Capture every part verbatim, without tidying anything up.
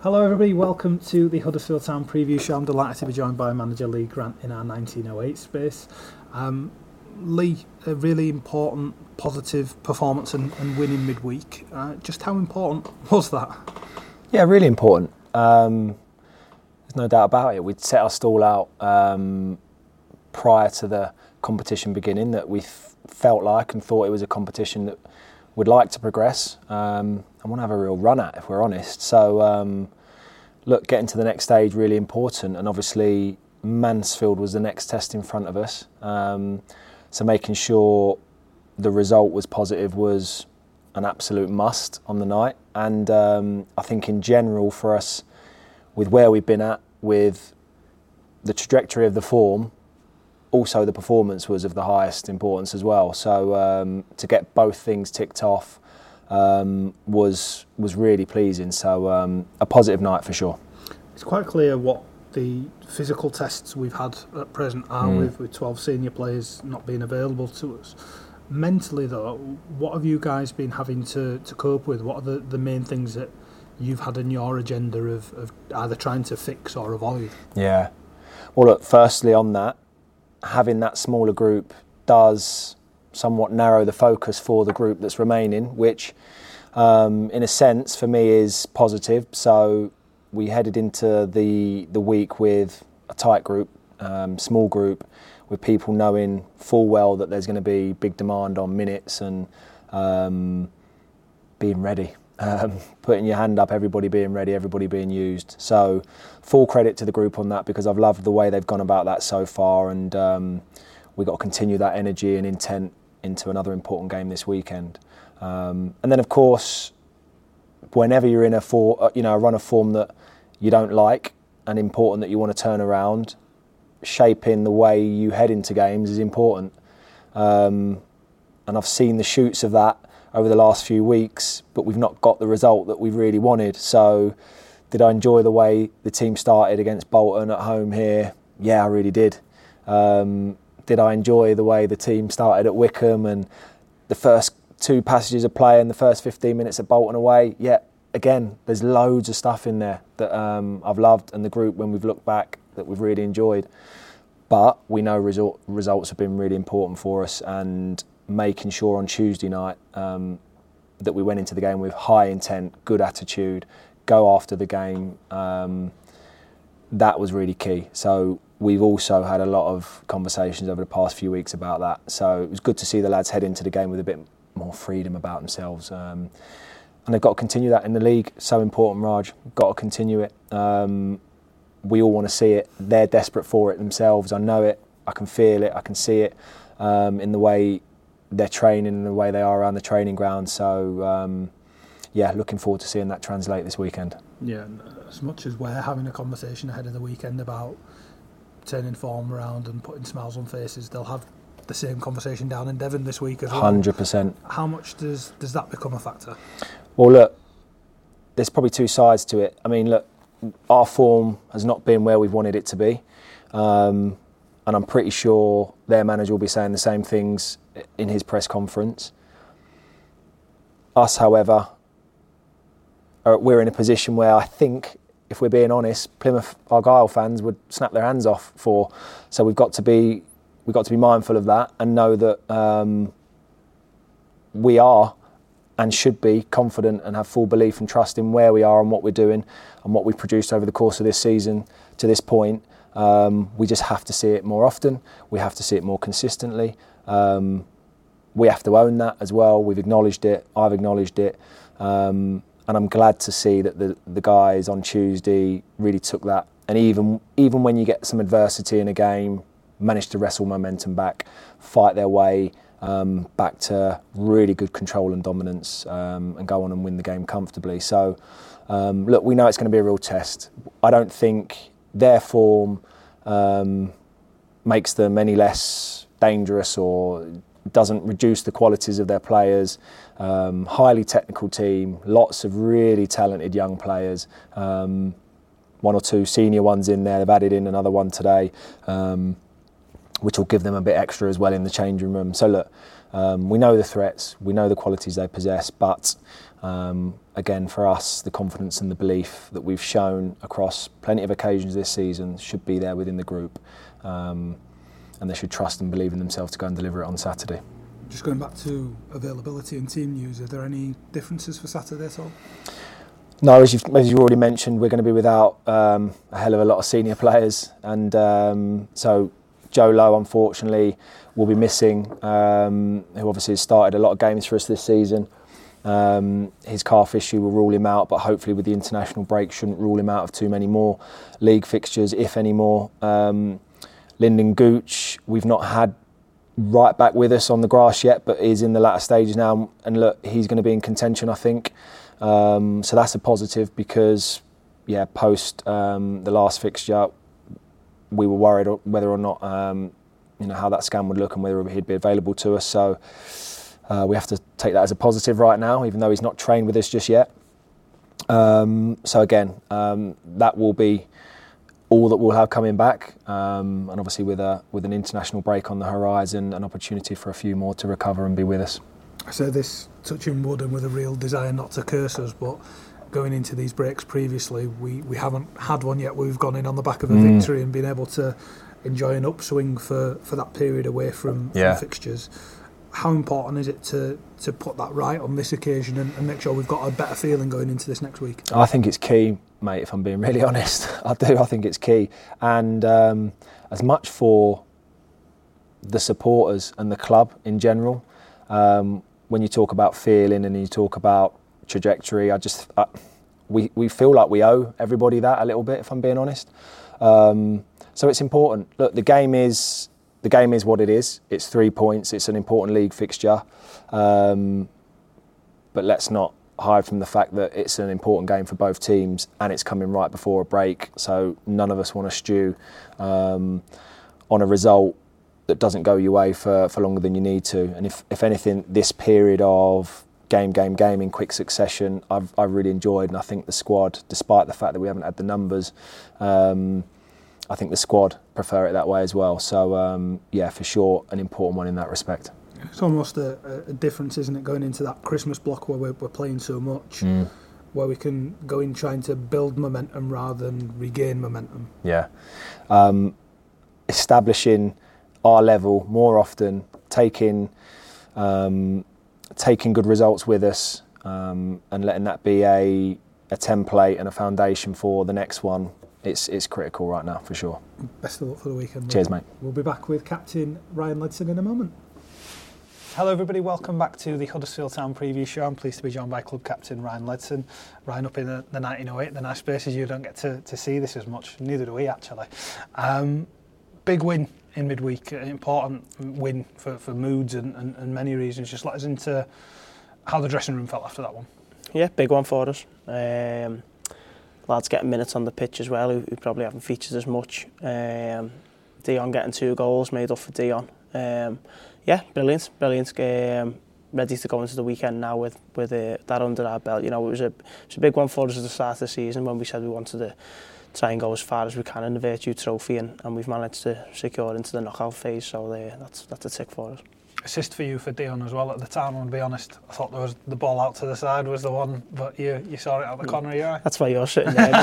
Hello everybody, welcome to the Huddersfield Town preview show. I'm delighted to be joined by manager Lee Grant in our nineteen oh eight space. Um, Lee, a really important, positive performance and, and win in midweek. Uh, just how important was that? Yeah, really important. Um, there's no doubt about it. We'd set our stall out um, prior to the competition beginning that we f- felt like and thought it was a competition that we'd like to progress um, and want to have a real run at, if we're honest. So, um, look, getting to the next stage, really important. And obviously, Mansfield was the next test in front of us. Um, so making sure the result was positive was an absolute must on the night. And um, I think in general for us, with where we've been at, with the trajectory of the form, also the performance was of the highest importance as well. So um, to get both things ticked off um, was was really pleasing. So um, a positive night for sure. It's quite clear what the physical tests we've had at present are mm. with, with twelve senior players not being available to us. Mentally though, what have you guys been having to, to cope with? What are the, the main things that you've had in your agenda of, of either trying to fix or avoid? Yeah. Well, look, firstly on that, having that smaller group does somewhat narrow the focus for the group that's remaining, which um, in a sense for me is positive. So we headed into the the week with a tight group, um, small group, with people knowing full well that there's going to be big demand on minutes and um, being ready. Um, putting your hand up, everybody being ready, everybody being used. So full credit to the group on that, because I've loved the way they've gone about that so far, and um, we've got to continue that energy and intent into another important game this weekend. Um, and then of course, whenever you're in a for, you know, a run of form that you don't like and important that you want to turn around, shaping the way you head into games is important. Um, and I've seen the shoots of that over the last few weeks, but we've not got the result that we really wanted. So did I enjoy the way the team started against Bolton at home here? Yeah, I really did. Um, did I enjoy the way the team started at Wickham and the first two passages of play in the first fifteen minutes at Bolton away? Yeah, again, there's loads of stuff in there that um, I've loved, and the group, when we've looked back, that we've really enjoyed. But we know result, results have been really important for us, and making sure on Tuesday night um, that we went into the game with high intent, good attitude, go after the game, um, that was really key. So we've also had a lot of conversations over the past few weeks about that. So it was good to see the lads head into the game with a bit more freedom about themselves. Um, and they've got to continue that in the league. So important, Raj. Got to continue it. Um, we all want to see it. They're desperate for it themselves. I know it. I can feel it. I can see it um, in the way they're training and the way they are around the training ground. So, um, yeah, looking forward to seeing that translate this weekend. Yeah, as much as we're having a conversation ahead of the weekend about turning form around and putting smiles on faces, they'll have the same conversation down in Devon this week as well. one hundred percent. How much does, does that become a factor? Well, look, there's probably two sides to it. I mean, look, our form has not been where we've wanted it to be. Um, and I'm pretty sure their manager will be saying the same things in his press conference. Us, however, are, we're in a position where I think, if we're being honest, Plymouth Argyle fans would snap their hands off for. So we've got to be we've got to be mindful of that and know that um, we are and should be confident and have full belief and trust in where we are and what we're doing and what we've produced over the course of this season to this point. Um, we just have to see it more often. We have to see it more consistently. Um, we have to own that as well. We've acknowledged it. I've acknowledged it. Um, and I'm glad to see that the, the guys on Tuesday really took that. And even even when you get some adversity in a game, manage to wrestle momentum back, fight their way um, back to really good control and dominance, um, and go on and win the game comfortably. So, um, look, we know it's going to be a real test. I don't think their form um, makes them any less dangerous or doesn't reduce the qualities of their players. Um, highly technical team, lots of really talented young players. Um, one or two senior ones in there. They've added in another one today, um, which will give them a bit extra as well in the changing room. So look, um, we know the threats, we know the qualities they possess, but um, again, for us, the confidence and the belief that we've shown across plenty of occasions this season should be there within the group. Um, and they should trust and believe in themselves to go and deliver it on Saturday. Just going back to availability and team news, are there any differences for Saturday at all? No, as you've, as you already mentioned, we're going to be without um, a hell of a lot of senior players. And um, so Joe Lowe, unfortunately, will be missing, um, who obviously has started a lot of games for us this season. Um, his calf issue will rule him out, but hopefully with the international break shouldn't rule him out of too many more league fixtures, if any more. Um, Lyndon Gooch, we've not had right back with us on the grass yet, but is in the latter stages now, and look, he's going to be in contention, I think. Um, so that's a positive because, yeah, post um, the last fixture, we were worried whether or not, um, you know, how that scan would look and whether he'd be available to us. So uh, we have to take that as a positive right now, even though he's not trained with us just yet. Um, so again, um, that will be all that we'll have coming back, um, and obviously with a with an international break on the horizon, an opportunity for a few more to recover and be with us. I say this touching wood and with a real desire not to curse us, but going into these breaks previously, we, we haven't had one yet. We've gone in on the back of a mm. victory and been able to enjoy an upswing for, for that period away from, yeah. from fixtures. How important is it to, to put that right on this occasion and, and make sure we've got a better feeling going into this next week? I think it's key, mate, if I'm being really honest. I do, I think it's key. And um, as much for the supporters and the club in general, um, when you talk about feeling and you talk about trajectory, I just I, we, we feel like we owe everybody that a little bit, if I'm being honest. Um, so it's important. Look, the game is... The game is what it is. It's three points. It's an important league fixture. Um, but let's not hide from the fact that it's an important game for both teams and it's coming right before a break. So none of us want to stew um, on a result that doesn't go your way for, for longer than you need to. And if, if anything, this period of game, game, game in quick succession, I've, I've really enjoyed. And I think the squad, despite the fact that we haven't had the numbers, um, I think the squad prefer it that way as well. So, um, yeah, for sure, an important one in that respect. It's almost a, a difference, isn't it, going into that Christmas block where we're, we're playing so much, mm. where we can go in trying to build momentum rather than regain momentum. Yeah. Um, establishing our level more often, taking um, taking good results with us um, and letting that be a, a template and a foundation for the next one. It's it's critical right now, for sure. Best of luck for the weekend. Cheers, mate. We'll be back with Captain Ryan Ledson in a moment. Hello, everybody. Welcome back to the Huddersfield Town Preview Show. I'm pleased to be joined by Club Captain Ryan Ledson. Ryan, up in the, the nineteen oh eight, the nice spaces, you don't get to, to see this as much. Neither do we, actually. Um, big win in midweek, an important win for, for moods and, and, and many reasons. Just let us into how the dressing room felt after that one. Yeah, big one for us. Um, lads getting minutes on the pitch as well, who, who probably haven't featured as much. Um, Dion getting two goals, made up for Dion. Um, yeah, brilliant, brilliant. Um, ready to go into the weekend now with with uh, that under our belt. You know, it was a it was a big one for us at the start of the season when we said we wanted to try and go as far as we can in the Virtue Trophy, and, and we've managed to secure into the knockout phase. So uh, that's that's a tick for us. Assist for you for Dion as well at the time, and to be honest, I thought there was the ball out to the side was the one, but you you saw it out the corner of your eye. That's why you're sitting there.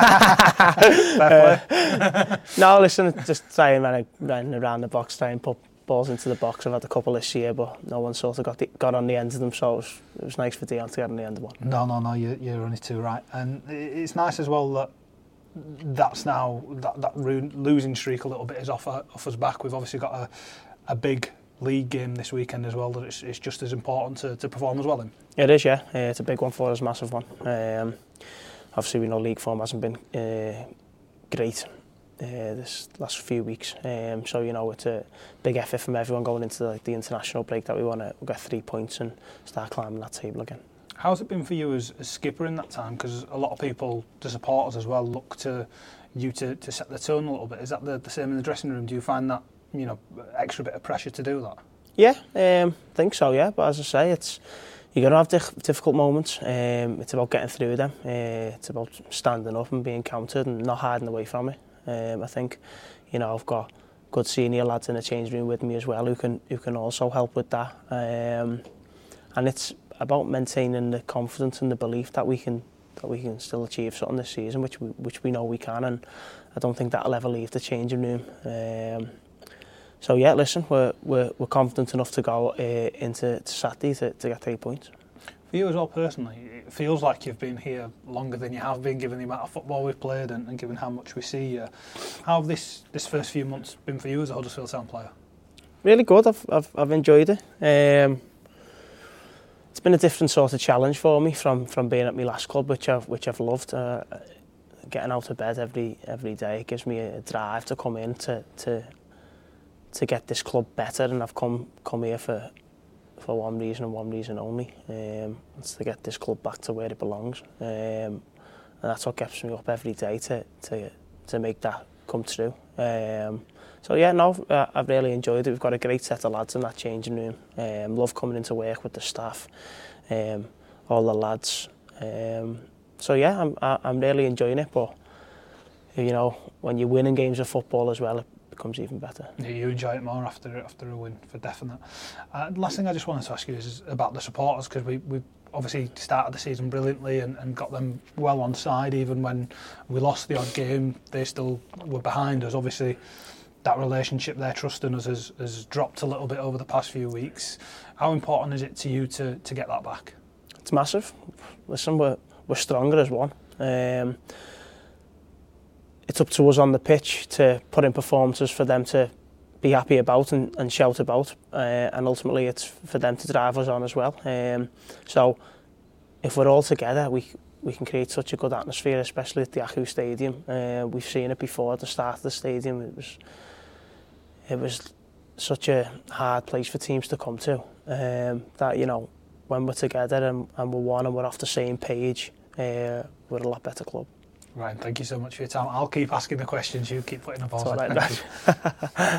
uh, no, listen, just trying running, running around the box, trying to put balls into the box. I've had a couple this year, but no one sort of got the, got on the end of them, so it was, it was nice for Dion to get on the end of one. No, no, no, you, you're only too right, and it's nice as well that that's now that that losing streak a little bit is off off us back. We've obviously got a a big league game this weekend as well that it's, it's just as important to, to perform as well in. It is, yeah. Uh, it's a big one for us, massive one. Um, obviously, we know league form hasn't been uh, great uh, this last few weeks, um, so you know it's a big effort from everyone going into the, like, the international break that we want to get three points and start climbing that table again. How's it been for you as, as skipper in that time? Because a lot of people, the supporters as well, look to you to, to set the tone a little bit. Is that the, the same in the dressing room? Do you find that, you know, extra bit of pressure to do that? Yeah, um, I think so, yeah. But as I say, it's you're going to have dif- difficult moments. Um, it's about getting through them. Uh, it's about standing up and being counted and not hiding away from it. Um, I think, you know, I've got good senior lads in the change room with me as well who can who can also help with that. Um, and it's about maintaining the confidence and the belief that we can that we can still achieve something this season, which we, which we know we can, and I don't think that'll ever leave the changing room. Um, so yeah, listen, we're we're, we're confident enough to go uh, into to Saturday to, to get three points. For you as well personally, it feels like you've been here longer than you have been, given the amount of football we've played and, and given how much we see you. How have this this first few months been for you as a Huddersfield Town player? Really good. I've I've, I've enjoyed it. Um, it's been a different sort of challenge for me from, from being at my last club, which I've which I've loved. Uh, getting out of bed every every day, it gives me a drive to come in to to to get this club better, and I've come come here for. for one reason and one reason only. Um, it's to get this club back to where it belongs. Um, and that's what gets me up every day to to, to make that come true. Um, so yeah, no, I've really enjoyed it. We've got a great set of lads in that changing room. Um, love coming into work with the staff, um, all the lads. Um, so yeah, I'm I'm really enjoying it. But you know, when you're winning games of football as well, it becomes even better. Yeah, you enjoy it more after after a win, for definite. Uh, last thing I just wanted to ask you is, is about the supporters, because we we obviously started the season brilliantly and, and got them well on side. Even when we lost the odd game, they still were behind us. Obviously, that relationship, their trust in us has, has dropped a little bit over the past few weeks. How important is it to you to to get that back? It's massive. Listen, we're we're stronger as one. Um, It's up to us on the pitch to put in performances for them to be happy about and, and shout about, uh, and ultimately it's for them to drive us on as well. Um, so if we're all together, we we can create such a good atmosphere, especially at the Acu Stadium. Uh, we've seen it before at the start of the stadium. It was it was such a hard place for teams to come to. Um, that you know, when we're together and, and we're one and we're off the same page, uh, we're a lot better club. Right, thank you so much for your time. I'll keep asking the questions, you keep putting the balls in. Right.